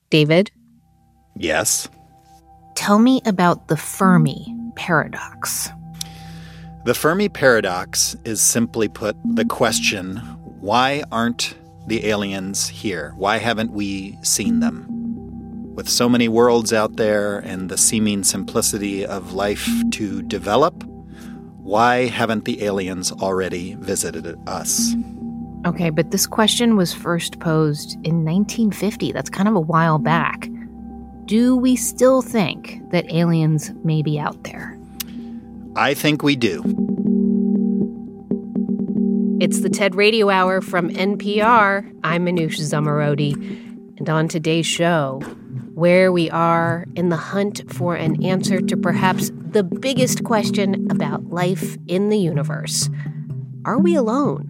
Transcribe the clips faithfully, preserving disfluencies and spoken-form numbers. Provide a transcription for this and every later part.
David? Yes? Tell me about the Fermi paradox. The Fermi paradox is, simply put, the question, why aren't the aliens here? Why haven't we seen them? With so many worlds out there and the seeming simplicity of life to develop, why haven't the aliens already visited us? Okay, but this question was first posed in nineteen fifty. That's kind of a while back. Do we still think that aliens may be out there? I think we do. It's the TED Radio Hour from N P R. I'm Manoush Zomorodi. And on today's show, where we are in the hunt for an answer to perhaps the biggest question about life in the universe. Are we alone?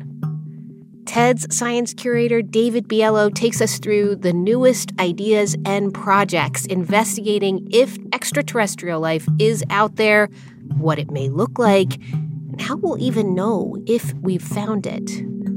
TED's science curator David Biello takes us through the newest ideas and projects investigating if extraterrestrial life is out there, what it may look like, and how we'll even know if we've found it.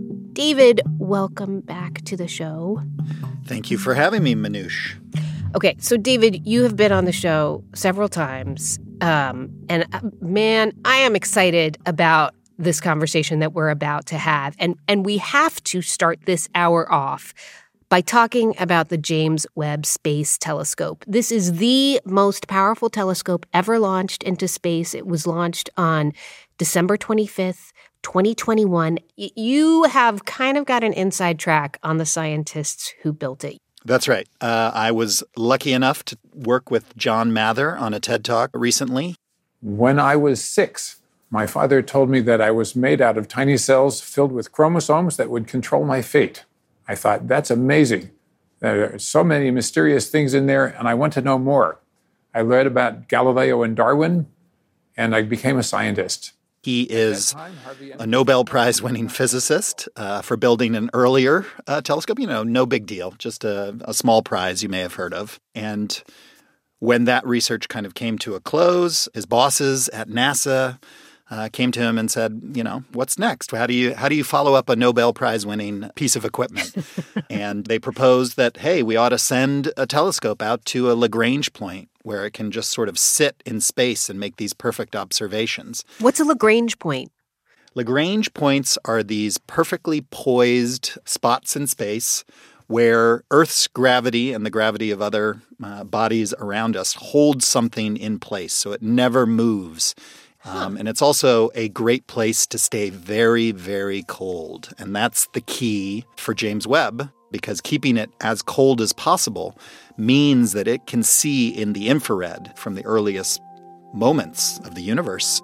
David, welcome back to the show. Thank you for having me, Manoush. Okay, so David, you have been on the show several times, um, and uh, man, I am excited about this conversation that we're about to have. And, and we have to start this hour off by talking about the James Webb Space Telescope. This is the most powerful telescope ever launched into space. It was launched on December twenty-fifth, twenty twenty-one. Y- you have kind of got an inside track on the scientists who built it. That's right. Uh, I was lucky enough to work with John Mather on a TED Talk recently. When I was six, my father told me that I was made out of tiny cells filled with chromosomes that would control my fate. I thought, that's amazing. There are so many mysterious things in there, and I want to know more. I read about Galileo and Darwin, and I became a scientist. He is a Nobel Prize-winning physicist uh, for building an earlier uh, telescope. You know, no big deal, just a, a small prize you may have heard of. And when that research kind of came to a close, his bosses at NASA Uh, came to him and said, you know, what's next? How do you how do you follow up a Nobel Prize-winning piece of equipment? And they proposed that, hey, we ought to send a telescope out to a Lagrange point where it can just sort of sit in space and make these perfect observations. What's a Lagrange point? Lagrange points are these perfectly poised spots in space where Earth's gravity and the gravity of other uh, bodies around us hold something in place so it never moves. Um, and it's also a great place to stay very, very cold. And that's the key for James Webb, because keeping it as cold as possible means that it can see in the infrared from the earliest moments of the universe.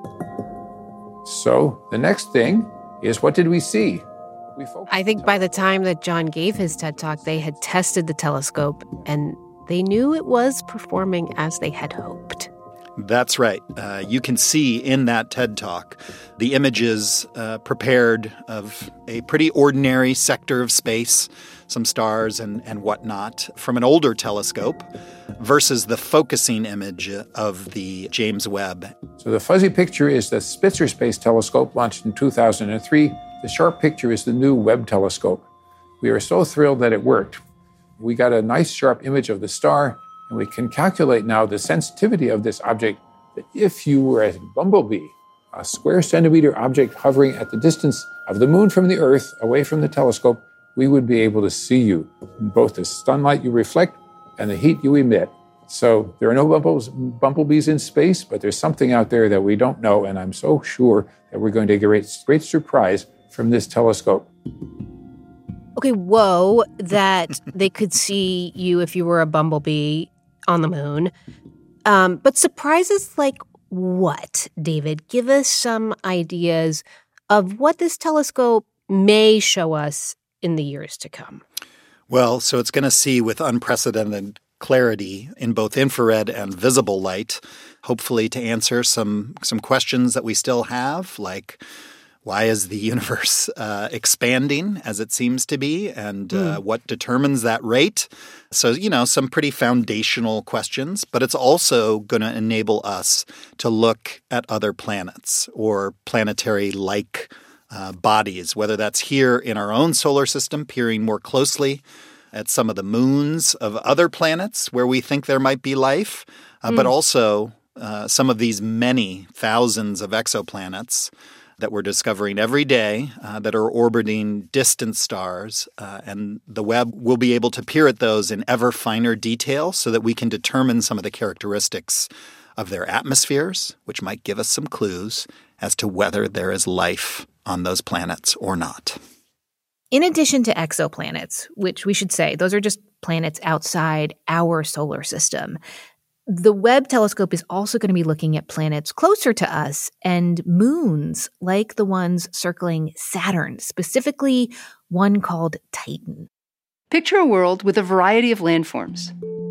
So the next thing is, what did we see? We I think by the time that John gave his TED Talk, they had tested the telescope and they knew it was performing as they had hoped. That's right. Uh, you can see in that TED Talk the images uh, prepared of a pretty ordinary sector of space, some stars and, and whatnot, from an older telescope versus the focusing image of the James Webb. So the fuzzy picture is the Spitzer Space Telescope launched in two thousand three. The sharp picture is the new Webb telescope. We are so thrilled that it worked. We got a nice sharp image of the star, and we can calculate now the sensitivity of this object, that if you were a bumblebee, a square centimeter object hovering at the distance of the moon from the Earth, away from the telescope, we would be able to see you, both the sunlight you reflect and the heat you emit. So there are no bumbles, bumblebees in space, but there's something out there that we don't know, and I'm so sure that we're going to get a great, great surprise from this telescope. Okay, whoa, that they could see you if you were a bumblebee on the moon. Um, but surprises like what, David? Give us some ideas of what this telescope may show us in the years to come. Well, so it's going to see with unprecedented clarity in both infrared and visible light, hopefully to answer some some questions that we still have, like why is the universe uh, expanding as it seems to be, and uh, mm. what determines that rate? So, you know, some pretty foundational questions, but it's also going to enable us to look at other planets or planetary-like uh, bodies, whether that's here in our own solar system, peering more closely at some of the moons of other planets where we think there might be life, uh, mm. but also uh, some of these many thousands of exoplanets that we're discovering every day uh, that are orbiting distant stars. Uh, and the Webb will be able to peer at those in ever finer detail so that we can determine some of the characteristics of their atmospheres, which might give us some clues as to whether there is life on those planets or not. In addition to exoplanets, which we should say, those are just planets outside our solar system, the Webb telescope is also going to be looking at planets closer to us and moons like the ones circling Saturn, specifically one called Titan. Picture a world with a variety of landforms.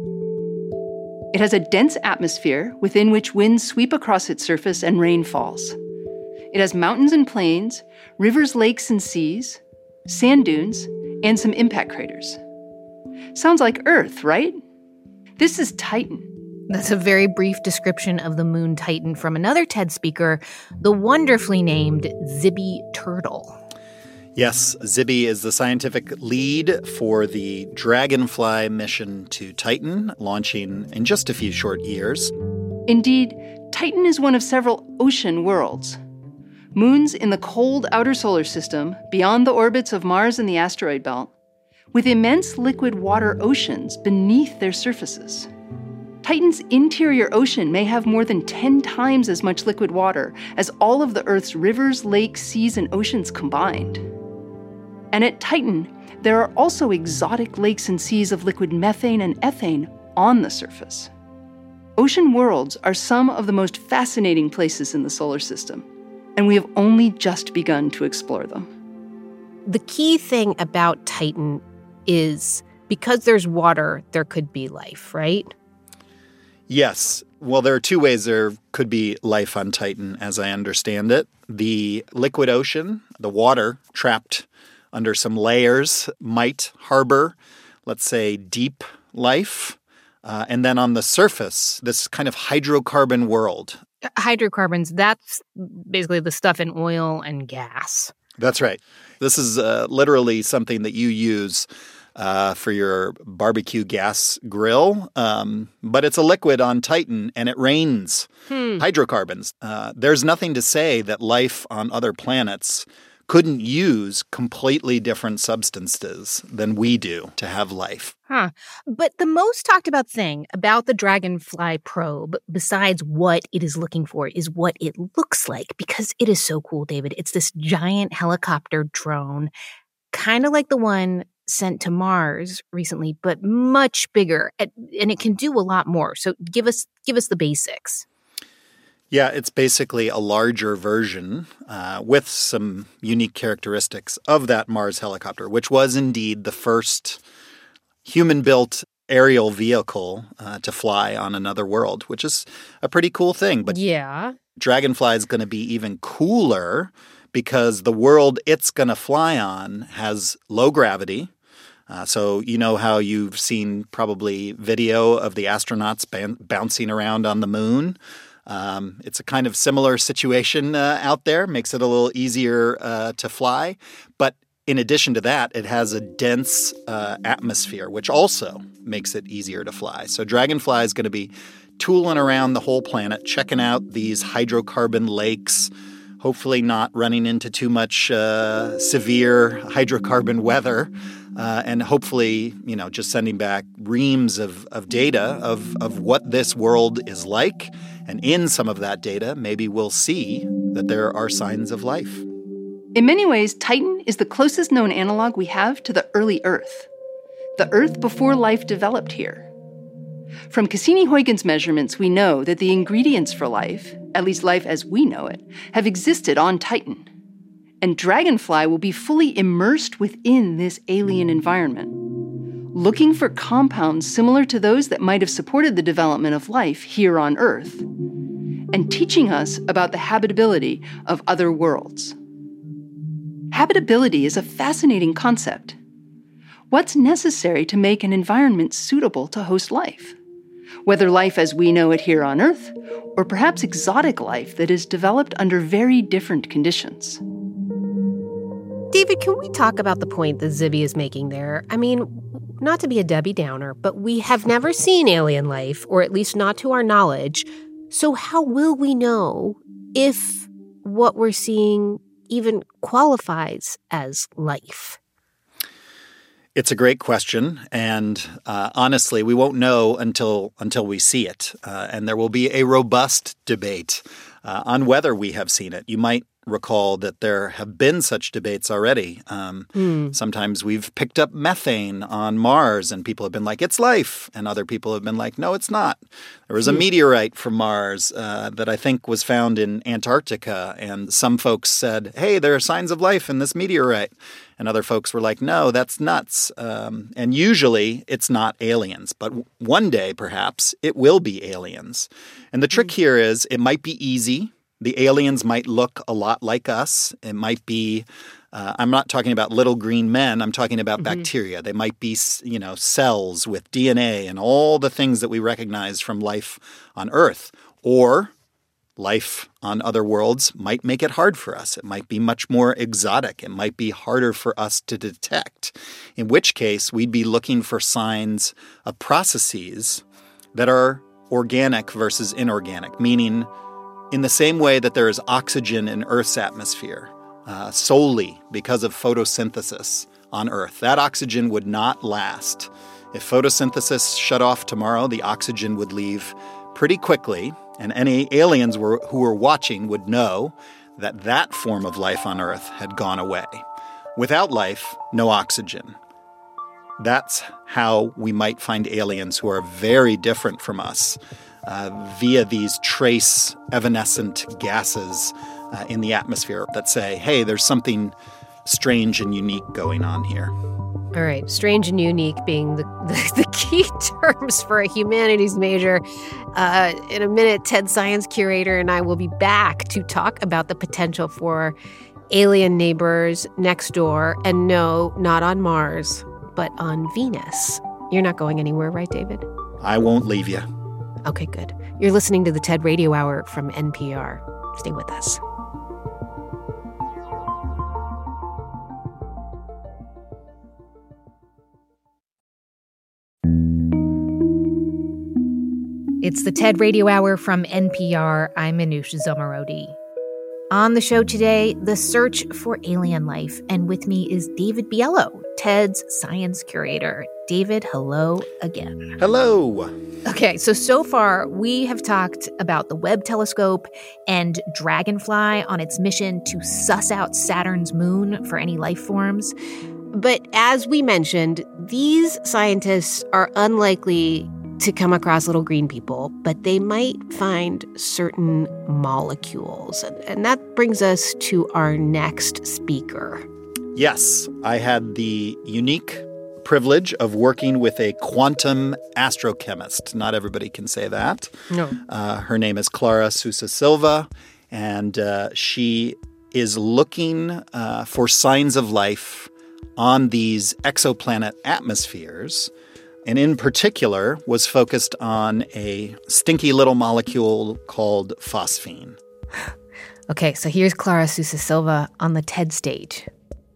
It has a dense atmosphere within which winds sweep across its surface and rain falls. It has mountains and plains, rivers, lakes, and seas, sand dunes, and some impact craters. Sounds like Earth, right? This is Titan. That's a very brief description of the moon Titan from another TED speaker, the wonderfully named Zibby Turtle. Yes, Zibby is the scientific lead for the Dragonfly mission to Titan, launching in just a few short years. Indeed, Titan is one of several ocean worlds. Moons in the cold outer solar system, beyond the orbits of Mars and the asteroid belt, with immense liquid water oceans beneath their surfaces. Titan's interior ocean may have more than ten times as much liquid water as all of the Earth's rivers, lakes, seas, and oceans combined. And at Titan, there are also exotic lakes and seas of liquid methane and ethane on the surface. Ocean worlds are some of the most fascinating places in the solar system, and we have only just begun to explore them. The key thing about Titan is because there's water, there could be life, right? Yes. Well, there are two ways there could be life on Titan, as I understand it. The liquid ocean, the water trapped under some layers, might harbor, let's say, deep life. Uh, and then on the surface, this kind of hydrocarbon world. Hydrocarbons, that's basically the stuff in oil and gas. That's right. This is uh, literally something that you use Uh, for your barbecue gas grill, um, but it's a liquid on Titan, and it rains hmm. hydrocarbons. Uh, there's nothing to say that life on other planets couldn't use completely different substances than we do to have life. Huh. But the most talked about thing about the Dragonfly probe, besides what it is looking for, is what it looks like, because it is so cool, David. It's this giant helicopter drone, kind of like the one sent to Mars recently, but much bigger, and it can do a lot more. So give us give us the basics. Yeah, it's basically a larger version uh, with some unique characteristics of that Mars helicopter, which was indeed the first human-built aerial vehicle uh, to fly on another world, which is a pretty cool thing. But yeah, Dragonfly is going to be even cooler because the world it's going to fly on has low gravity. Uh, so you know how you've seen probably video of the astronauts ban- bouncing around on the moon? Um, it's a kind of similar situation uh, out there, makes it a little easier uh, to fly. But in addition to that, it has a dense uh, atmosphere, which also makes it easier to fly. So Dragonfly is going to be tooling around the whole planet, checking out these hydrocarbon lakes, hopefully not running into too much uh, severe hydrocarbon weather, uh, and hopefully, you know, just sending back reams of, of data of, of what this world is like. And in some of that data, maybe we'll see that there are signs of life. In many ways, Titan is the closest known analog we have to the early Earth, the Earth before life developed here. From Cassini-Huygens measurements, we know that the ingredients for life, at least life as we know it, have existed on Titan. And Dragonfly will be fully immersed within this alien environment, looking for compounds similar to those that might have supported the development of life here on Earth, and teaching us about the habitability of other worlds. Habitability is a fascinating concept. What's necessary to make an environment suitable to host life? Whether life as we know it here on Earth, or perhaps exotic life that is developed under very different conditions. David, can we talk about the point that Zibby is making there? I mean, not to be a Debbie Downer, but we have never seen alien life, or at least not to our knowledge. So how will we know if what we're seeing even qualifies as life? It's a great question, and uh, honestly, we won't know until until we see it. Uh, and there will be a robust debate uh, on whether we have seen it. You might recall that there have been such debates already. Um, mm. Sometimes we've picked up methane on Mars, and people have been like, it's life. And other people have been like, no, it's not. There was a mm. meteorite from Mars uh, that I think was found in Antarctica, and some folks said, hey, there are signs of life in this meteorite. And other folks were like, no, that's nuts. Um, and usually it's not aliens. But one day, perhaps, it will be aliens. And the trick mm. here is it might be easy. The aliens might look a lot like us. It might be, uh, I'm not talking about little green men. I'm talking about mm-hmm. bacteria. They might be, you know, cells with D N A and all the things that we recognize from life on Earth. Or life on other worlds might make it hard for us. It might be much more exotic. It might be harder for us to detect, in which case we'd be looking for signs of processes that are organic versus inorganic, meaning in the same way that there is oxygen in Earth's atmosphere uh, solely because of photosynthesis on Earth, that oxygen would not last. If photosynthesis shut off tomorrow, the oxygen would leave pretty quickly, and any aliens were, who were watching would know that that form of life on Earth had gone away. Without life, no oxygen. That's how we might find aliens who are very different from us, Uh, via these trace evanescent gases uh, in the atmosphere that say, hey, there's something strange and unique going on here. All right, strange and unique being the, the, the key terms for a humanities major. Uh, in a minute, TED Science Curator and I will be back to talk about the potential for alien neighbors next door. And no, not on Mars, but on Venus. You're not going anywhere, right, David? I won't leave you. Okay, good. You're listening to the TED Radio Hour from N P R. Stay with us. It's the TED Radio Hour from N P R. I'm Manoush Zomorodi. On the show today, the search for alien life. And with me is David Biello, TED's science curator. David, hello again. Hello. Okay, so so far we have talked about the Webb telescope and Dragonfly on its mission to suss out Saturn's moon for any life forms. But as we mentioned, these scientists are unlikely to come across little green people, but they might find certain molecules. And, and that brings us to our next speaker. Yes, I had the unique privilege of working with a quantum astrochemist. Not everybody can say that. No. Uh, her name is Clara Sousa Silva, and uh, she is looking uh, for signs of life on these exoplanet atmospheres, and in particular was focused on a stinky little molecule called phosphine. Okay, so here's Clara Sousa Silva on the TED stage.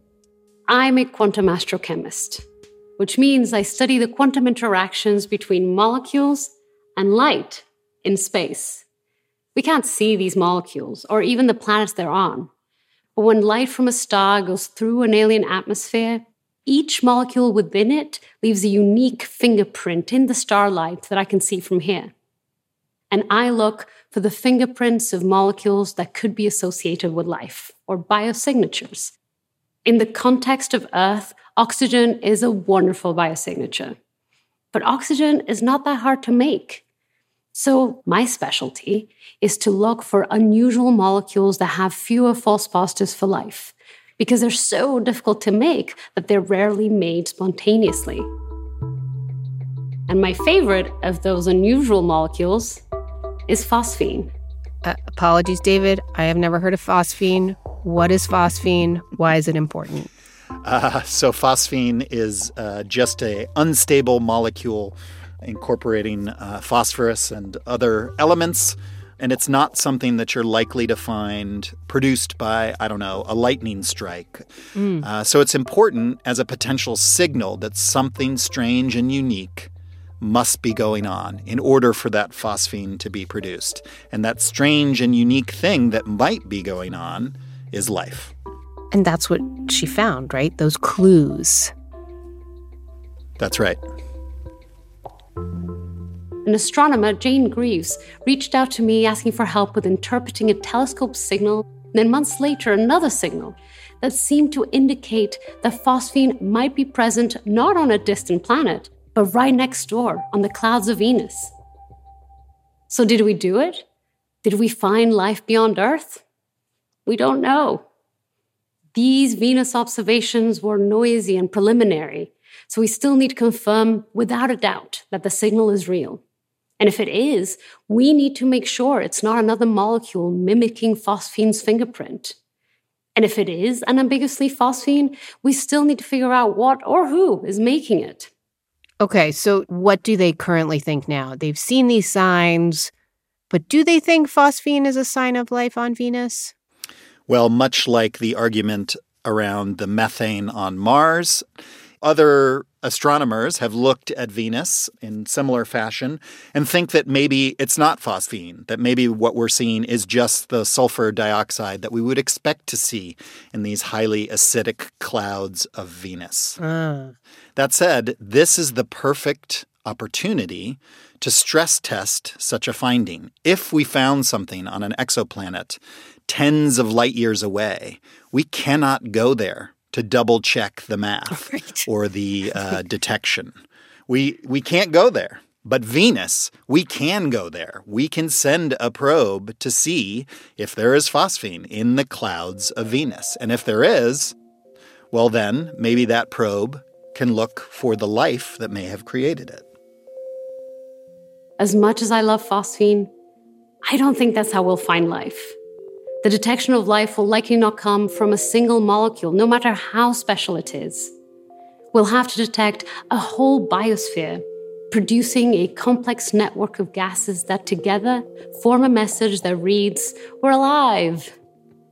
I'm a quantum astrochemist, which means I study the quantum interactions between molecules and light in space. We can't see these molecules or even the planets they're on. But when light from a star goes through an alien atmosphere, each molecule within it leaves a unique fingerprint in the starlight that I can see from here. And I look for the fingerprints of molecules that could be associated with life, or biosignatures. In the context of Earth, oxygen is a wonderful biosignature. But oxygen is not that hard to make. So my specialty is to look for unusual molecules that have fewer false positives for life, because they're so difficult to make that they're rarely made spontaneously. And my favorite of those unusual molecules is phosphine. Uh, apologies, David. I have never heard of phosphine. What is phosphine? Why is it important? Uh, so phosphine is uh, just a unstable molecule incorporating uh, phosphorus and other elements And it's not something that you're likely to find produced by, I don't know, a lightning strike. Mm. Uh, so it's important as a potential signal that something strange and unique must be going on in order for that phosphine to be produced. And that strange and unique thing that might be going on is life. And that's what she found, right? Those clues. That's right. An astronomer, Jane Greaves, reached out to me asking for help with interpreting a telescope signal, then months later another signal that seemed to indicate that phosphine might be present not on a distant planet, but right next door on the clouds of Venus. So did we do it? Did we find life beyond Earth? We don't know. These Venus observations were noisy and preliminary, so we still need to confirm without a doubt that the signal is real. And if it is, we need to make sure it's not another molecule mimicking phosphine's fingerprint. And if it is unambiguously phosphine, we still need to figure out what or who is making it. Okay, so what do they currently think now? They've seen these signs, but do they think phosphine is a sign of life on Venus? Well, much like the argument around the methane on Mars, other astronomers have looked at Venus in similar fashion and think that maybe it's not phosphine, that maybe what we're seeing is just the sulfur dioxide that we would expect to see in these highly acidic clouds of Venus. Uh. That said, this is the perfect opportunity to stress test such a finding. If we found something on an exoplanet tens of light years away, we cannot go there to double check the math right. or the uh, detection. We we can't go there. But Venus, we can go there. We can send a probe to see if there is phosphine in the clouds of Venus. And if there is, well then, maybe that probe can look for the life that may have created it. As much as I love phosphine, I don't think that's how we'll find life. The detection of life will likely not come from a single molecule, no matter how special it is. We'll have to detect a whole biosphere, producing a complex network of gases that together form a message that reads, "We're alive."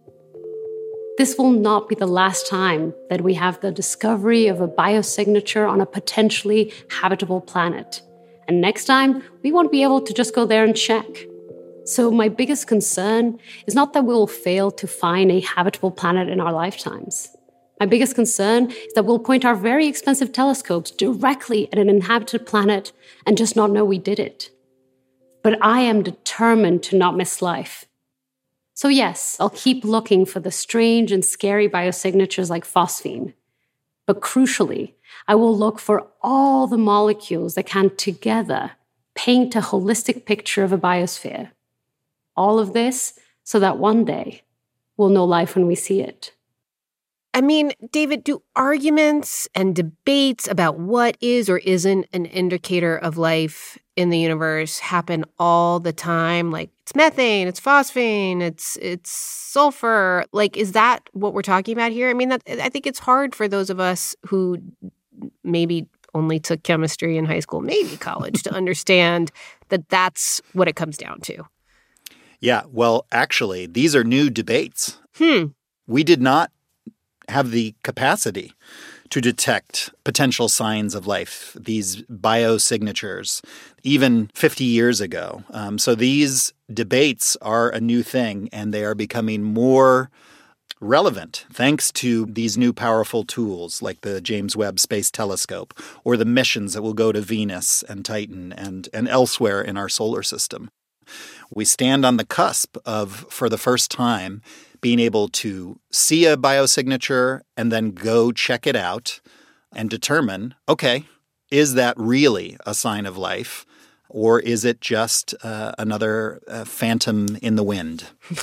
This will not be the last time that we have the discovery of a biosignature on a potentially habitable planet. And next time, we won't be able to just go there and check. So my biggest concern is not that we will fail to find a habitable planet in our lifetimes. My biggest concern is that we'll point our very expensive telescopes directly at an inhabited planet and just not know we did it. But I am determined to not miss life. So yes, I'll keep looking for the strange and scary biosignatures like phosphine. But crucially, I will look for all the molecules that can together paint a holistic picture of a biosphere. All of this so that one day we'll know life when we see it. I mean, David, do arguments and debates about what is or isn't an indicator of life in the universe happen all the time? Like, it's methane, it's phosphine, it's it's sulfur. Like, is that what we're talking about here? I mean, that, I think it's hard for those of us who maybe only took chemistry in high school, maybe college, to understand that that's what it comes down to. Yeah, well, actually, these are new debates. Hmm. We did not have the capacity to detect potential signs of life, these biosignatures, even fifty years ago. Um, so these debates are a new thing, and they are becoming more relevant thanks to these new powerful tools like the James Webb Space Telescope or the missions that will go to Venus and Titan and, and elsewhere in our solar system. We stand on the cusp of, for the first time, being able to see a biosignature and then go check it out and determine, okay, is that really a sign of life? Or is it just uh, another uh, phantom in the wind?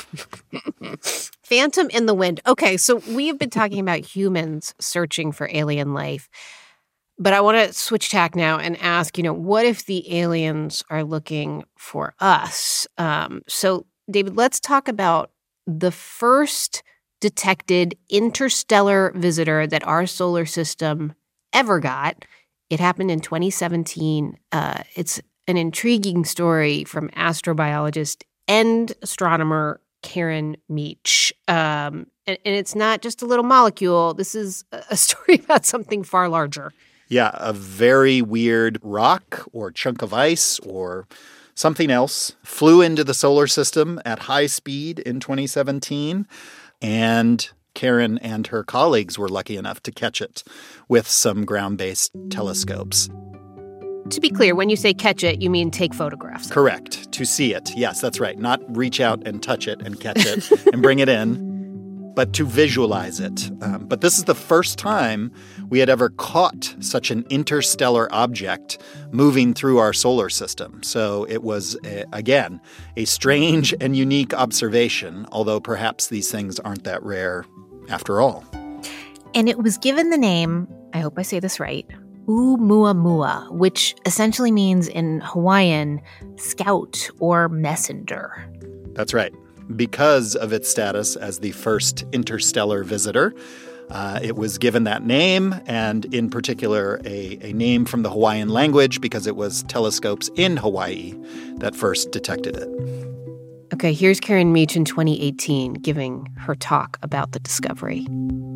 Phantom in the wind. Okay, so we have been talking about humans searching for alien life. But I want to switch tack now and ask, you know, what if the aliens are looking for us? Um, so, David, let's talk about the first detected interstellar visitor that our solar system ever got. It happened in twenty seventeen. Uh, it's an intriguing story from astrobiologist and astronomer Karen Meech. Um, and, and it's not just a little molecule. This is a story about something far larger. Yeah, a very weird rock or chunk of ice or something else flew into the solar system at high speed in twenty seventeen, and Karen and her colleagues were lucky enough to catch it with some ground-based telescopes. To be clear, when you say catch it, you mean take photographs. Correct. To see it. Yes, that's right. Not reach out and touch it and catch it and bring it in, but to visualize it. Um, but this is the first time we had ever caught such an interstellar object moving through our solar system. So it was, a, again, a strange and unique observation, although perhaps these things aren't that rare after all. And it was given the name, I hope I say this right, Oumuamua, which essentially means in Hawaiian, scout or messenger. That's right. Because of its status as the first interstellar visitor, uh, it was given that name, and in particular, a, a name from the Hawaiian language because it was telescopes in Hawaii that first detected it. Okay, here's Karen Meech in twenty eighteen giving her talk about the discovery.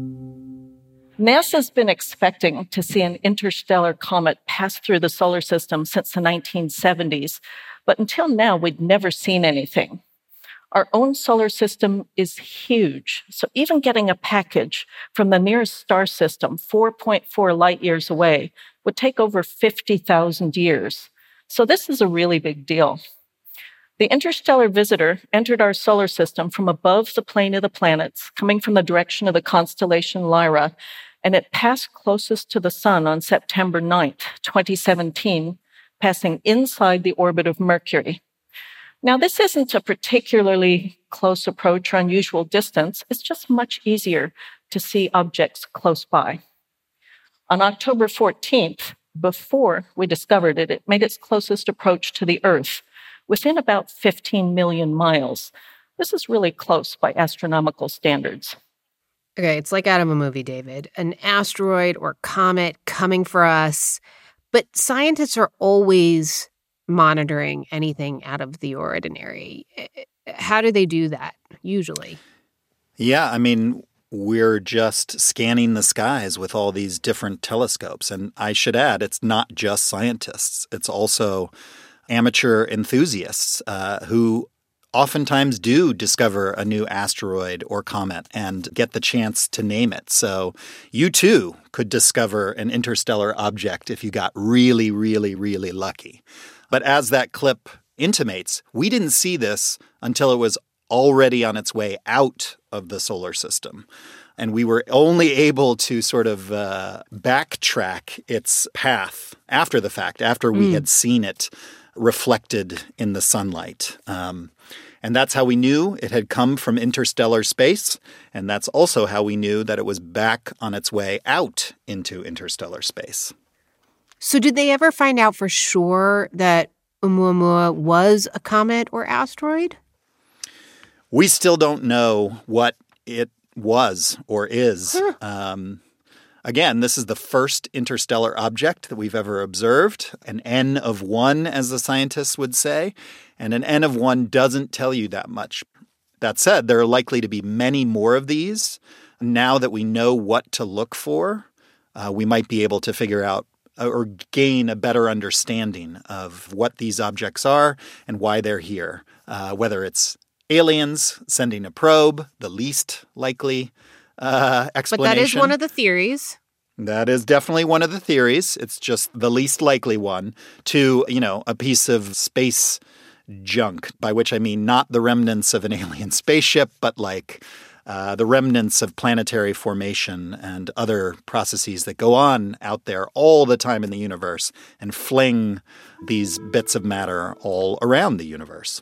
NASA's been expecting to see an interstellar comet pass through the solar system since the nineteen seventies, but until now, we'd never seen anything. Our own solar system is huge, so even getting a package from the nearest star system, four point four light years away, would take over fifty thousand years. So this is a really big deal. The interstellar visitor entered our solar system from above the plane of the planets, coming from the direction of the constellation Lyra, and it passed closest to the sun on September ninth, twenty seventeen, passing inside the orbit of Mercury. Now, this isn't a particularly close approach or unusual distance. It's just much easier to see objects close by. On October fourteenth, before we discovered it, it made its closest approach to the Earth, within about fifteen million miles. This is really close by astronomical standards. Okay, it's like out of a movie, David. An asteroid or comet coming for us. But scientists are always monitoring anything out of the ordinary. How do they do that, usually? Yeah, I mean, we're just scanning the skies with all these different telescopes. And I should add, it's not just scientists. It's also amateur enthusiasts uh, who oftentimes do discover a new asteroid or comet and get the chance to name it. So you too could discover an interstellar object if you got really, really, really lucky. But as that clip intimates, we didn't see this until it was already on its way out of the solar system. And we were only able to sort of uh, backtrack its path after the fact, after we mm. had seen it reflected in the sunlight. Um, and that's how we knew it had come from interstellar space. And that's also how we knew that it was back on its way out into interstellar space. So did they ever find out for sure that Oumuamua was a comet or asteroid? We still don't know what it was or is. Huh. Um, again, this is the first interstellar object that we've ever observed, an N of one, as the scientists would say, and an N of one doesn't tell you that much. That said, there are likely to be many more of these. Now that we know what to look for, uh, we might be able to figure out or gain a better understanding of what these objects are and why they're here, uh, whether it's aliens sending a probe, the least likely uh, explanation. But that is one of the theories. That is definitely one of the theories. It's just the least likely one to, you know, a piece of space junk, by which I mean not the remnants of an alien spaceship, but like uh, the remnants of planetary formation and other processes that go on out there all the time in the universe and fling these bits of matter all around the universe.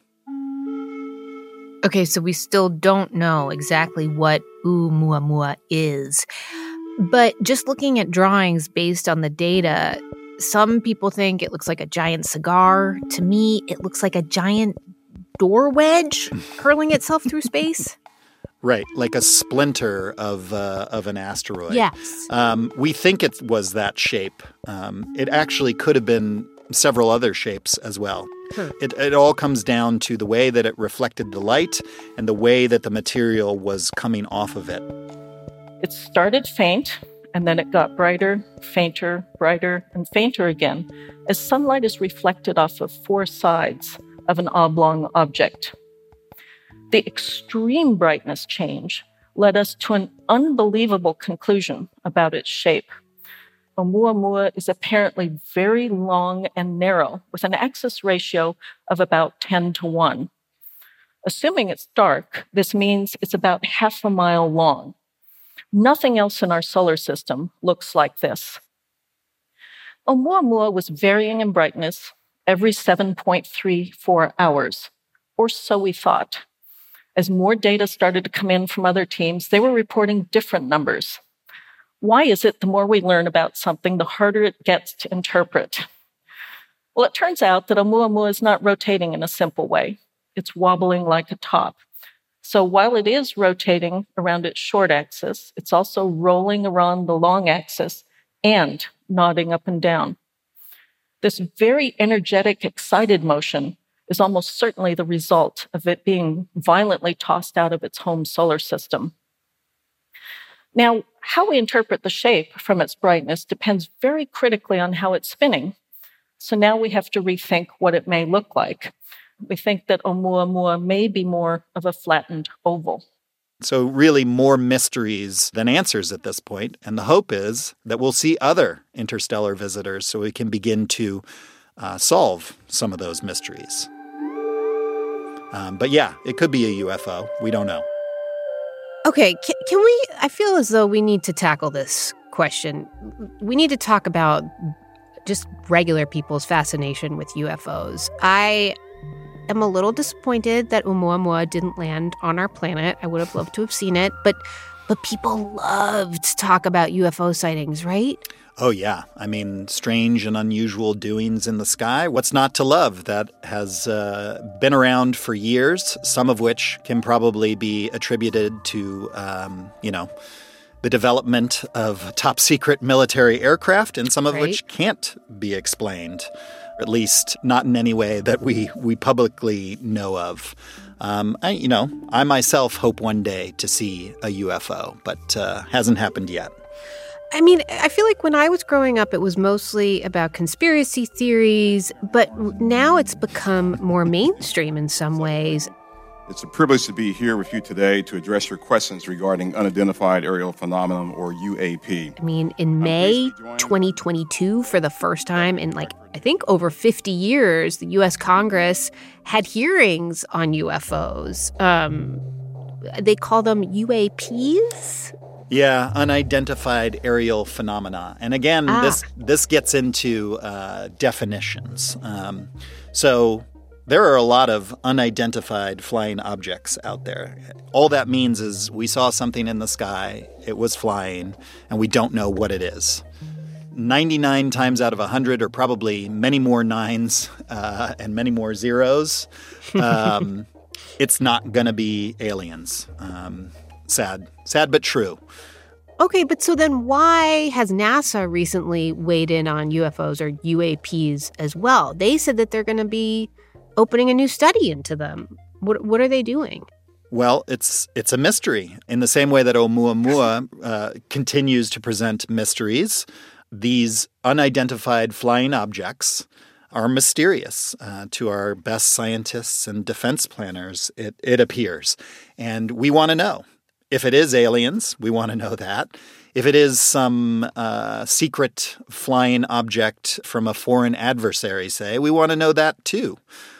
Okay, so we still don't know exactly what Oumuamua is. But just looking at drawings based on the data, some people think it looks like a giant cigar. To me, it looks like a giant door wedge hurling itself through space. Right, like a splinter of uh, of an asteroid. Yes. Um, we think it was that shape. Um, it actually could have been several other shapes as well. Hmm. It, it all comes down to the way that it reflected the light and the way that the material was coming off of it. It started faint, and then it got brighter, fainter, brighter, and fainter again, as sunlight is reflected off of four sides of an oblong object. The extreme brightness change led us to an unbelievable conclusion about its shape. Oumuamua is apparently very long and narrow, with an axis ratio of about ten to one. Assuming it's dark, this means it's about half a mile long. Nothing else in our solar system looks like this. Oumuamua was varying in brightness every seven point three four hours, or so we thought. As more data started to come in from other teams, they were reporting different numbers. Why is it the more we learn about something, the harder it gets to interpret? Well, it turns out that Oumuamua is not rotating in a simple way. It's wobbling like a top. So while it is rotating around its short axis, it's also rolling around the long axis and nodding up and down. This very energetic, excited motion is almost certainly the result of it being violently tossed out of its home solar system. Now, how we interpret the shape from its brightness depends very critically on how it's spinning. So now we have to rethink what it may look like. We think that Oumuamua may be more of a flattened oval. So really more mysteries than answers at this point. And the hope is that we'll see other interstellar visitors so we can begin to uh, solve some of those mysteries. Um, but yeah, it could be a U F O. We don't know. Okay, can, can we, I feel as though we need to tackle this question. We need to talk about just regular people's fascination with U F Os. I am a little disappointed that Oumuamua didn't land on our planet. I would have loved to have seen it, but but people love to talk about U F O sightings, right? Oh, yeah. I mean, strange and unusual doings in the sky. What's not to love? That has uh, been around for years, some of which can probably be attributed to, um, you know, the development of top secret military aircraft, and some of right. which can't be explained, or at least not in any way that we, we publicly know of. Um, I, you know, I myself hope one day to see a U F O, but uh, hasn't happened yet. I mean, I feel like when I was growing up, it was mostly about conspiracy theories, but now it's become more mainstream in some ways. It's a privilege to be here with you today to address your questions regarding unidentified aerial phenomenon, or U A P. I mean, in May twenty twenty-two, for the first time in, like, I think over fifty years, the U S Congress had hearings on U F Os. Um, they call them U A Ps? Yeah, unidentified aerial phenomena. And again, ah. this this gets into uh, definitions. Um, so there are a lot of unidentified flying objects out there. All that means is we saw something in the sky, it was flying, and we don't know what it is. ninety-nine times out of one hundred, or probably many more nines uh, and many more zeros, um, it's not going to be aliens. Um Sad. Sad but true. Okay, but so then why has NASA recently weighed in on U F Os or U A Ps as well? They said that they're going to be opening a new study into them. What what are they doing? Well, it's it's a mystery. In the same way that Oumuamua uh, continues to present mysteries, these unidentified flying objects are mysterious uh, to our best scientists and defense planners, it, it appears. And we want to know. If it is aliens, we want to know that. If it is some uh, secret flying object from a foreign adversary, say, we want to know that too.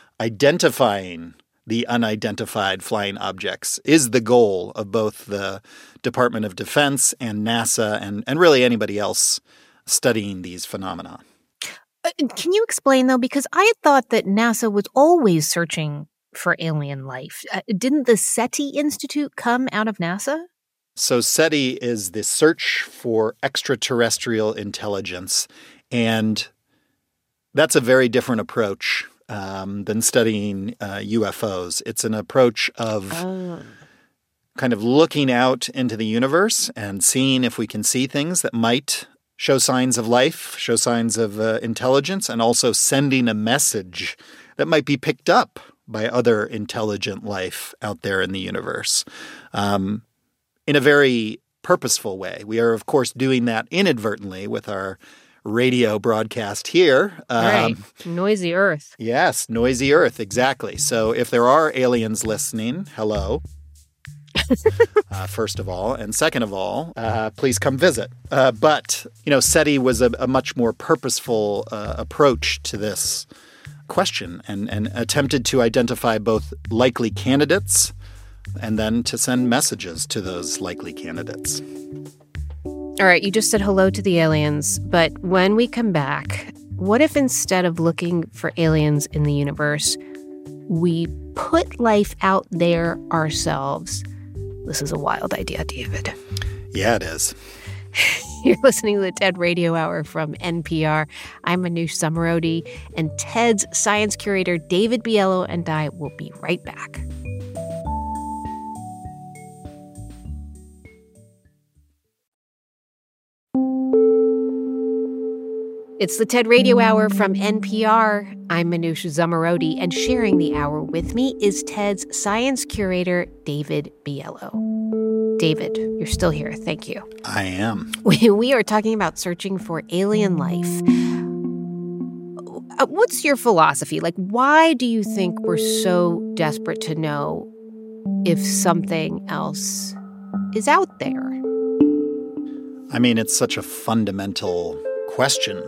Identifying the unidentified flying objects is the goal of both the Department of Defense and NASA and, and really anybody else studying these phenomena. Uh, can you explain, though? Because I had thought that NASA was always searching for alien life. Uh, didn't the SETI Institute come out of NASA? So SETI is the search for extraterrestrial intelligence, and that's a very different approach um, than studying uh, U F Os. It's an approach of oh. kind of looking out into the universe and seeing if we can see things that might show signs of life, show signs of uh, intelligence, and also sending a message that might be picked up by other intelligent life out there in the universe um, in a very purposeful way. We are, of course, doing that inadvertently with our radio broadcast here. Um, right. Noisy Earth. Yes, noisy Earth, exactly. So if there are aliens listening, hello. uh, first of all. And second of all, uh, please come visit. Uh, but, you know, SETI was a, a much more purposeful uh, approach to this question and, and attempted to identify both likely candidates and then to send messages to those likely candidates. All right, you just said hello to the aliens, but when we come back, what if instead of looking for aliens in the universe, we put life out there ourselves? This is a wild idea, David. Yeah, it is. You're listening to the TED Radio Hour from N P R. I'm Manoush Zomorodi, and TED's science curator David Biello and I will be right back. It's the TED Radio Hour from N P R. I'm Manoush Zomorodi, and sharing the hour with me is TED's science curator, David Biello. David, you're still here. Thank you. I am. We, we are talking about searching for alien life. What's your philosophy? Like, why do you think we're so desperate to know if something else is out there? I mean, it's such a fundamental question.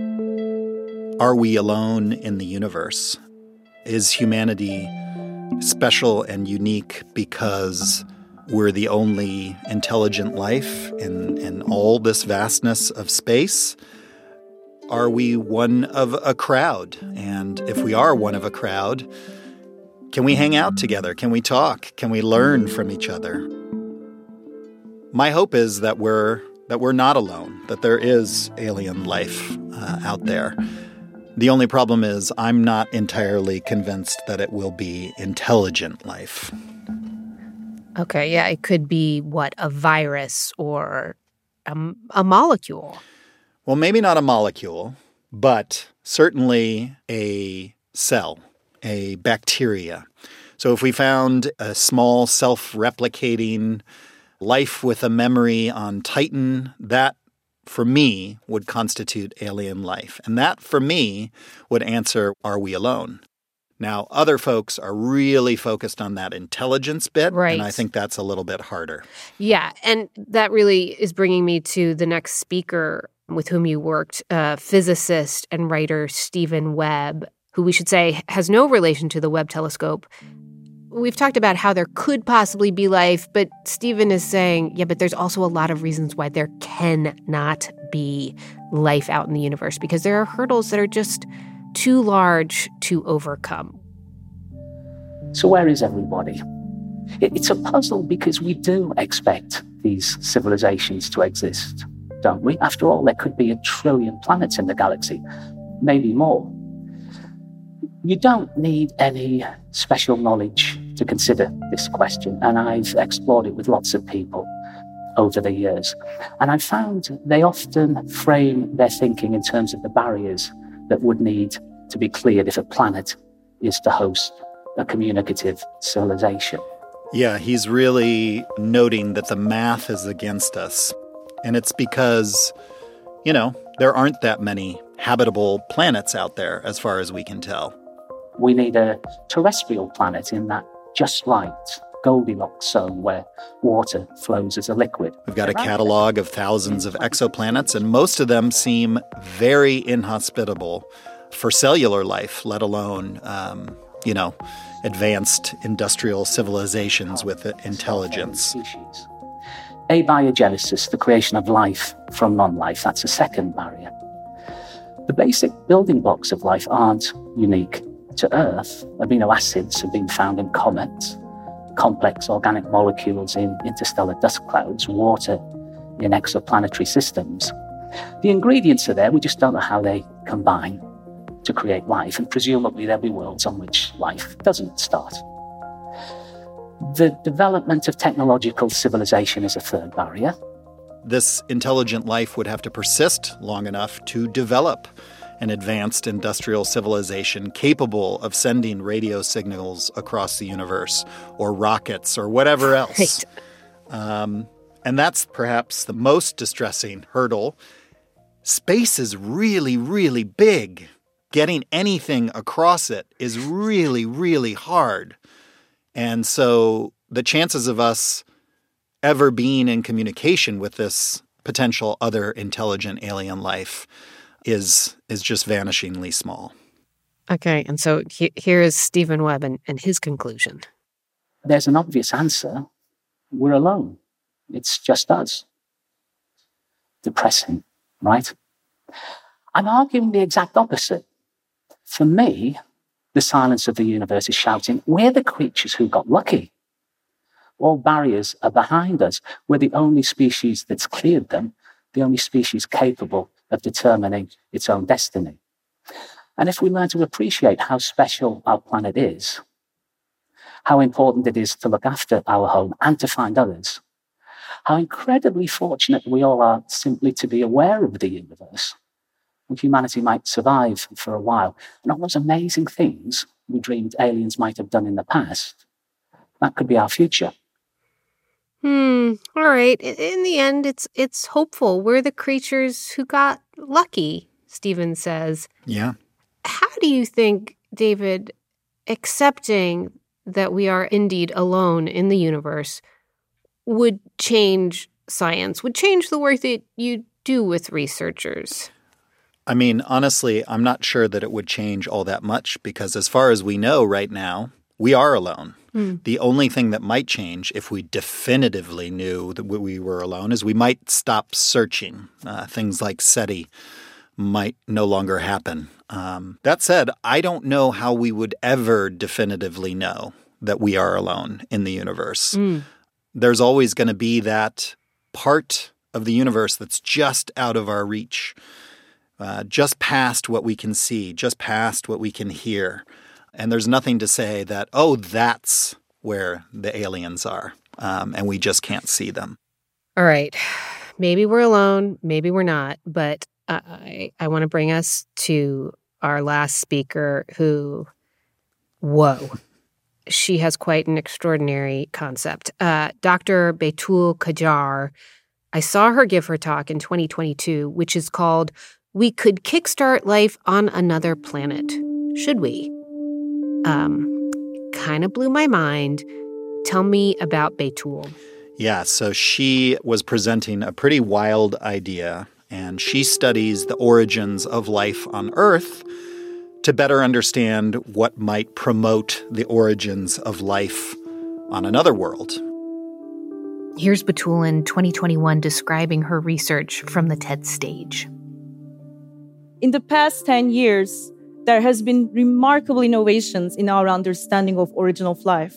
Are we alone in the universe? Is humanity special and unique because we're the only intelligent life in, in all this vastness of space? Are we one of a crowd? And if we are one of a crowd, can we hang out together? Can we talk? Can we learn from each other? My hope is that we're that we're not alone, that there is alien life uh, out there. The only problem is I'm not entirely convinced that it will be intelligent life. Okay, yeah, it could be, what, a virus or a, a molecule? Well, maybe not a molecule, but certainly a cell, a bacteria. So if we found a small self-replicating life with a memory on Titan, that, for me, would constitute alien life. And that, for me, would answer, are we alone? Now, other folks are really focused on that intelligence bit, right. And I think that's a little bit harder. Yeah, and that really is bringing me to the next speaker with whom you worked, uh, physicist and writer Stephen Webb, who we should say has no relation to the Webb telescope. We've talked about how there could possibly be life, but Stephen is saying, yeah, but there's also a lot of reasons why there cannot be life out in the universe, because there are hurdles that are just too large to overcome. So where is everybody? It's a puzzle because we do expect these civilizations to exist, don't we? After all, there could be a trillion planets in the galaxy, maybe more. You don't need any special knowledge to consider this question, and I've explored it with lots of people over the years. And I've found they often frame their thinking in terms of the barriers that would need to be cleared if a planet is to host a communicative civilization. Yeah, he's really noting that the math is against us. And it's because, you know, there aren't that many habitable planets out there as far as we can tell. We need a terrestrial planet in that just right Goldilocks zone where water flows as a liquid. We've got a catalog of thousands of exoplanets, and most of them seem very inhospitable for cellular life, let alone, um, you know, advanced industrial civilizations with intelligence. Abiogenesis, the creation of life from non-life, that's a second barrier. The basic building blocks of life aren't unique to Earth. Amino acids have been found in comets, complex organic molecules in interstellar dust clouds, water in exoplanetary systems. The ingredients are there, we just don't know how they combine to create life, and presumably there'll be worlds on which life doesn't start. The development of technological civilization is a third barrier. This intelligent life would have to persist long enough to develop an advanced industrial civilization capable of sending radio signals across the universe, or rockets, or whatever else. Right. Um, and that's perhaps the most distressing hurdle. Space is really, really big. Getting anything across it is really, really hard. And so the chances of us ever being in communication with this potential other intelligent alien life is is just vanishingly small. Okay, and so he, here is Stephen Webb and, and his conclusion. There's an obvious answer. We're alone. It's just us. Depressing, right? I'm arguing the exact opposite. For me, the silence of the universe is shouting, we're the creatures who got lucky. All barriers are behind us. We're the only species that's cleared them, the only species capable of determining its own destiny. And if we learn to appreciate how special our planet is, how important it is to look after our home and to find others, how incredibly fortunate we all are simply to be aware of the universe, and humanity might survive for a while, and all those amazing things we dreamed aliens might have done in the past, that could be our future. Hmm. All right. In the end, it's it's hopeful. We're the creatures who got lucky, Stephen says. Yeah. How do you think, David, accepting that we are indeed alone in the universe would change science, would change the work that you do with researchers? I mean, honestly, I'm not sure that it would change all that much because as far as we know right now, we are alone. Mm. The only thing that might change if we definitively knew that we were alone is we might stop searching. Uh, things like SETI might no longer happen. Um, that said, I don't know how we would ever definitively know that we are alone in the universe. Mm. There's always going to be that part of the universe that's just out of our reach, uh, just past what we can see, just past what we can hear. And there's nothing to say that, oh, that's where the aliens are, um, and we just can't see them. All right. Maybe we're alone, maybe we're not, but I, I want to bring us to our last speaker who, whoa, she has quite an extraordinary concept. Uh, Doctor Betul Qajar, I saw her give her talk in twenty twenty-two, which is called, We Could Kickstart Life on Another Planet. Should we? Um, kind of blew my mind. Tell me about Betul. Yeah, so she was presenting a pretty wild idea, and she studies the origins of life on Earth to better understand what might promote the origins of life on another world. Here's Betul in twenty twenty-one describing her research from the TED stage. In the past ten years, there has been remarkable innovations in our understanding of origin of life.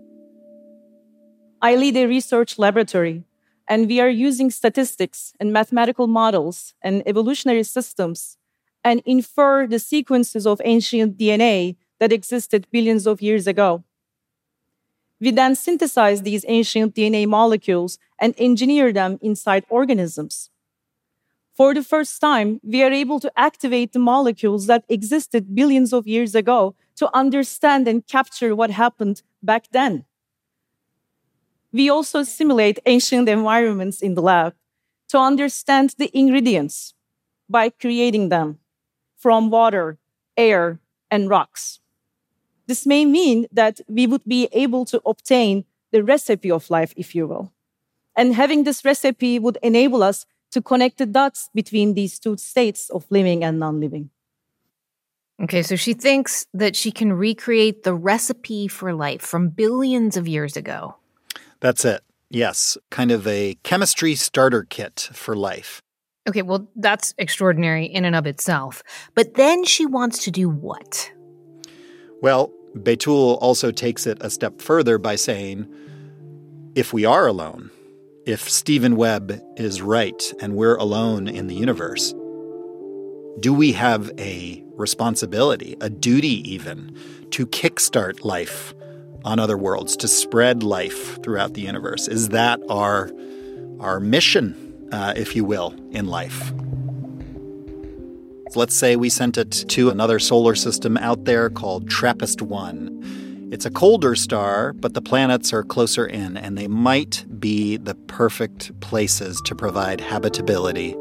I lead a research laboratory, and we are using statistics and mathematical models and evolutionary systems and infer the sequences of ancient D N A that existed billions of years ago. We then synthesize these ancient D N A molecules and engineer them inside organisms. For the first time, we are able to activate the molecules that existed billions of years ago to understand and capture what happened back then. We also simulate ancient environments in the lab to understand the ingredients by creating them from water, air, and rocks. This may mean that we would be able to obtain the recipe of life, if you will. And having this recipe would enable us to connect the dots between these two states of living and non-living. Okay, so she thinks that she can recreate the recipe for life from billions of years ago. That's it. Yes, kind of a chemistry starter kit for life. Okay, well, that's extraordinary in and of itself. But then she wants to do what? Well, Betul also takes it a step further by saying, if we are alone, if Stephen Webb is right and we're alone in the universe, do we have a responsibility, a duty even, to kickstart life on other worlds, to spread life throughout the universe? Is that our, our mission, uh, if you will, in life? Let's say we sent it to another solar system out there called TRAPPIST one. It's a colder star, but the planets are closer in, and they might be the perfect places to provide habitability.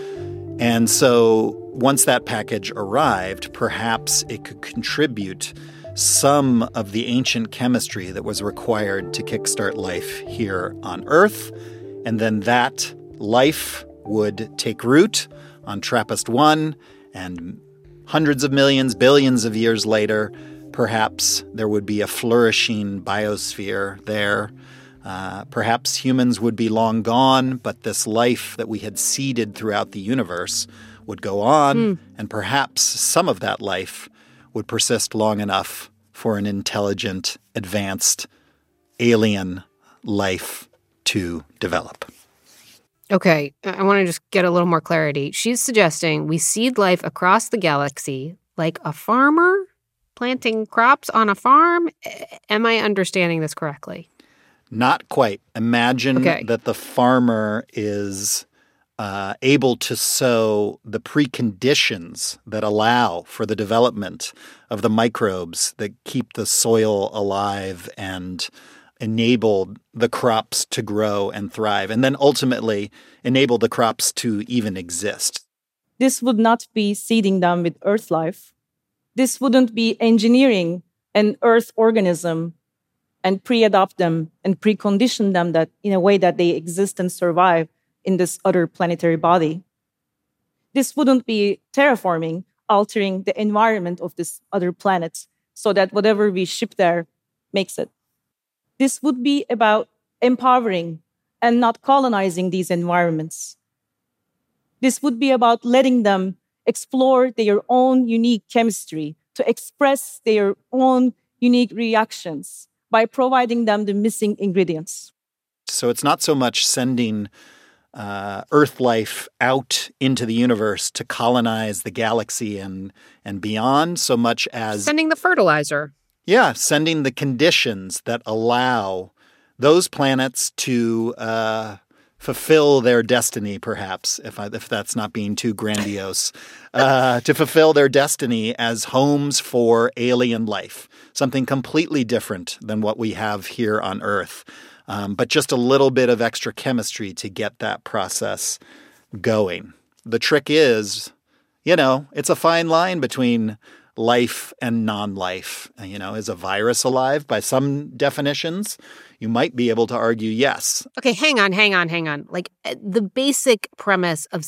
And so once that package arrived, perhaps it could contribute some of the ancient chemistry that was required to kickstart life here on Earth. And then that life would take root on TRAPPIST one, and hundreds of millions, billions of years later, perhaps there would be a flourishing biosphere there. Uh, perhaps humans would be long gone, but this life that we had seeded throughout the universe would go on, mm. and perhaps some of that life would persist long enough for an intelligent, advanced, alien life to develop. Okay, I want to just get a little more clarity. She's suggesting we seed life across the galaxy like a farmer planting crops on a farm. Am I understanding this correctly? Not quite. Imagine okay. that the farmer is uh, able to sow the preconditions that allow for the development of the microbes that keep the soil alive and enable the crops to grow and thrive, and then ultimately enable the crops to even exist. This would not be seeding them with Earth life. This wouldn't be engineering an Earth organism and pre-adopt them and precondition them that in a way that they exist and survive in this other planetary body. This wouldn't be terraforming, altering the environment of this other planet so that whatever we ship there makes it. This would be about empowering and not colonizing these environments. This would be about letting them explore their own unique chemistry, to express their own unique reactions by providing them the missing ingredients. So it's not so much sending uh, Earth life out into the universe to colonize the galaxy and, and beyond, so much as sending the fertilizer. Yeah, sending the conditions that allow those planets to uh, fulfill their destiny, perhaps, if I, if that's not being too grandiose, uh, to fulfill their destiny as homes for alien life, something completely different than what we have here on Earth, um, but just a little bit of extra chemistry to get that process going. The trick is, you know, it's a fine line between life and non-life. You know, is a virus alive? By some definitions, you might be able to argue yes. Okay, hang on, hang on, hang on. Like the basic premise of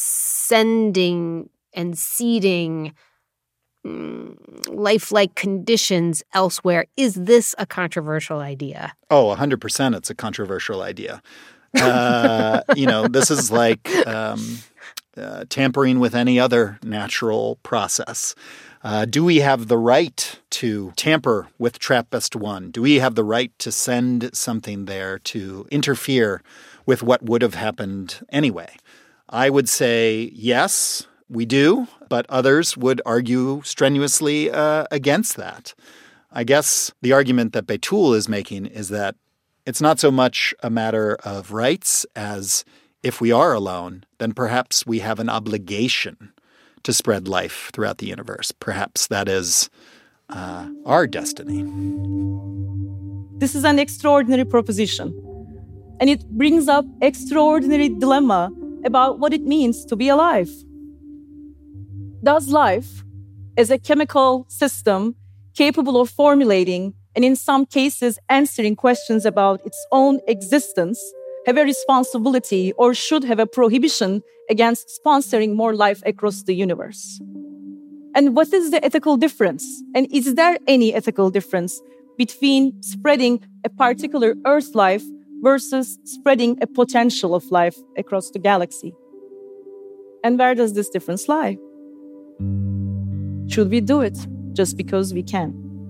sending and seeding mm, lifelike conditions elsewhere, is this a controversial idea? Oh, one hundred percent it's a controversial idea. Uh, you know, this is like um, uh, tampering with any other natural process. Uh, do we have the right to tamper with TRAPPIST one? Do we have the right to send something there to interfere with what would have happened anyway? I would say yes, we do, but others would argue strenuously uh, against that. I guess the argument that Betul is making is that it's not so much a matter of rights as if we are alone, then perhaps we have an obligation to spread life throughout the universe. Perhaps that is uh, our destiny. This is an extraordinary proposition, and it brings up extraordinary dilemma about what it means to be alive. Does life, as a chemical system capable of formulating and in some cases answering questions about its own existence, have a responsibility or should have a prohibition against sponsoring more life across the universe? And what is the ethical difference? And is there any ethical difference between spreading a particular Earth life versus spreading a potential of life across the galaxy? And where does this difference lie? Should we do it just because we can?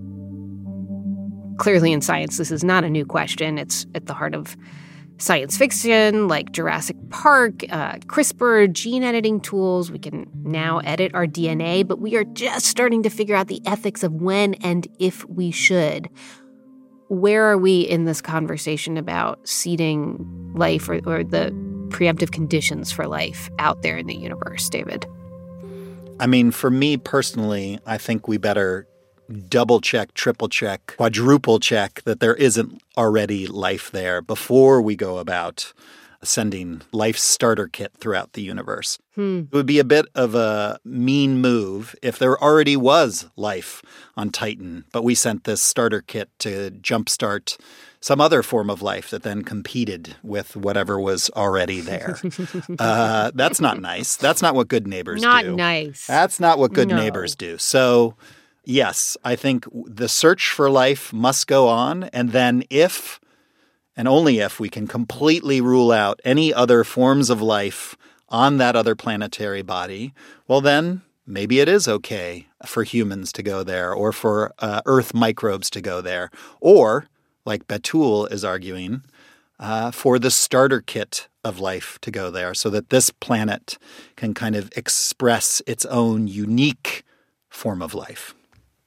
Clearly in science, this is not a new question. It's at the heart of science fiction, like Jurassic Park, uh, CRISPR, gene editing tools. We can now edit our D N A, but we are just starting to figure out the ethics of when and if we should. Where are we in this conversation about seeding life or, or the preemptive conditions for life out there in the universe, David? I mean, for me personally, I think we better double check, triple check, quadruple check that there isn't already life there before we go about sending life starter kit throughout the universe. Hmm. It would be a bit of a mean move if there already was life on Titan, but we sent this starter kit to jumpstart some other form of life that then competed with whatever was already there. uh, that's not nice. That's not what good neighbors not do. Not nice. That's not what good no. neighbors do. So, yes, I think the search for life must go on. And then if, and only if, we can completely rule out any other forms of life on that other planetary body, well then maybe it is okay for humans to go there or for uh, Earth microbes to go there. Or, like Betul is arguing, uh, for the starter kit of life to go there so that this planet can kind of express its own unique form of life.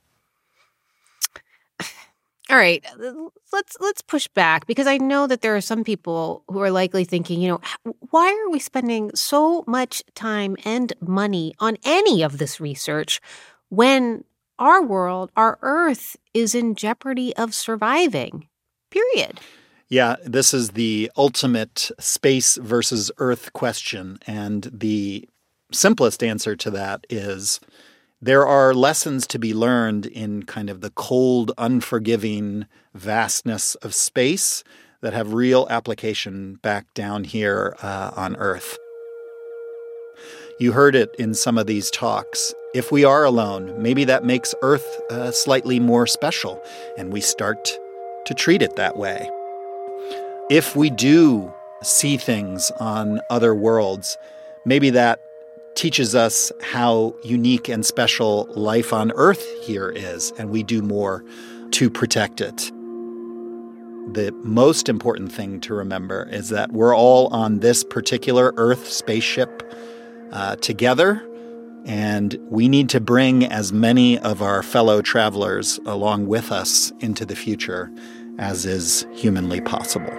All right, let's let's push back, because I know that there are some people who are likely thinking, you know, why are we spending so much time and money on any of this research when our world, our Earth, is in jeopardy of surviving, period? Yeah, this is the ultimate space versus Earth question, and the simplest answer to that is there are lessons to be learned in kind of the cold, unforgiving vastness of space that have real application back down here uh, on Earth. You heard it in some of these talks. If we are alone, maybe that makes Earth uh, slightly more special, and we start to treat it that way. If we do see things on other worlds, maybe that teaches us how unique and special life on Earth here is, and we do more to protect it. The most important thing to remember is that we're all on this particular Earth spaceship uh, together, and we need to bring as many of our fellow travelers along with us into the future as is humanly possible.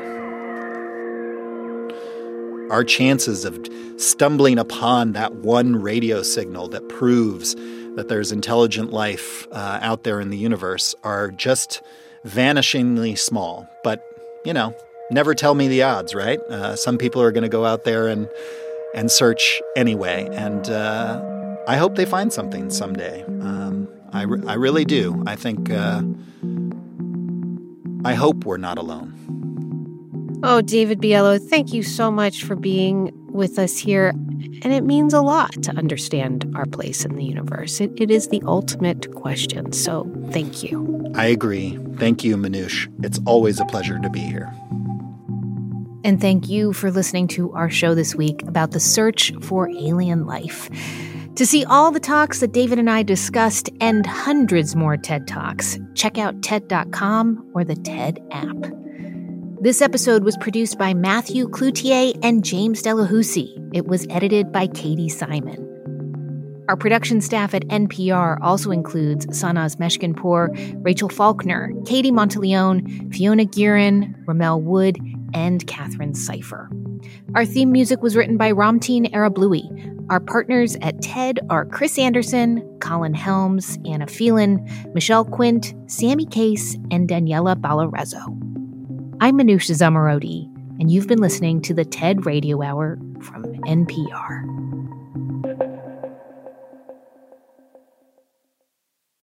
Our chances of stumbling upon that one radio signal that proves that there's intelligent life uh, out there in the universe are just vanishingly small. But, you know, never tell me the odds, right? Uh, some people are going to go out there and and search anyway. And uh, I hope they find something someday. Um, I, re- I really do. I think, uh, I hope we're not alone. Oh, David Biello, thank you so much for being with us here. And it means a lot to understand our place in the universe. It, it is the ultimate question. So thank you. I agree. Thank you, Manoush. It's always a pleasure to be here. And thank you for listening to our show this week about the search for alien life. To see all the talks that David and I discussed and hundreds more TED Talks, check out T E D dot com or the TED app. This episode was produced by Matthew Cloutier and James Delahousie. It was edited by Katie Simon. Our production staff at N P R also includes Sanaz Meshkinpour, Rachel Faulkner, Katie Monteleone, Fiona Guerin, Ramel Wood, and Catherine Cipher. Our theme music was written by Ramteen Arablouei. Our partners at TED are Chris Anderson, Colin Helms, Anna Phelan, Michelle Quint, Sammy Case, and Daniela Balarezzo. I'm Manoush Zomorodi, and you've been listening to the TED Radio Hour from N P R.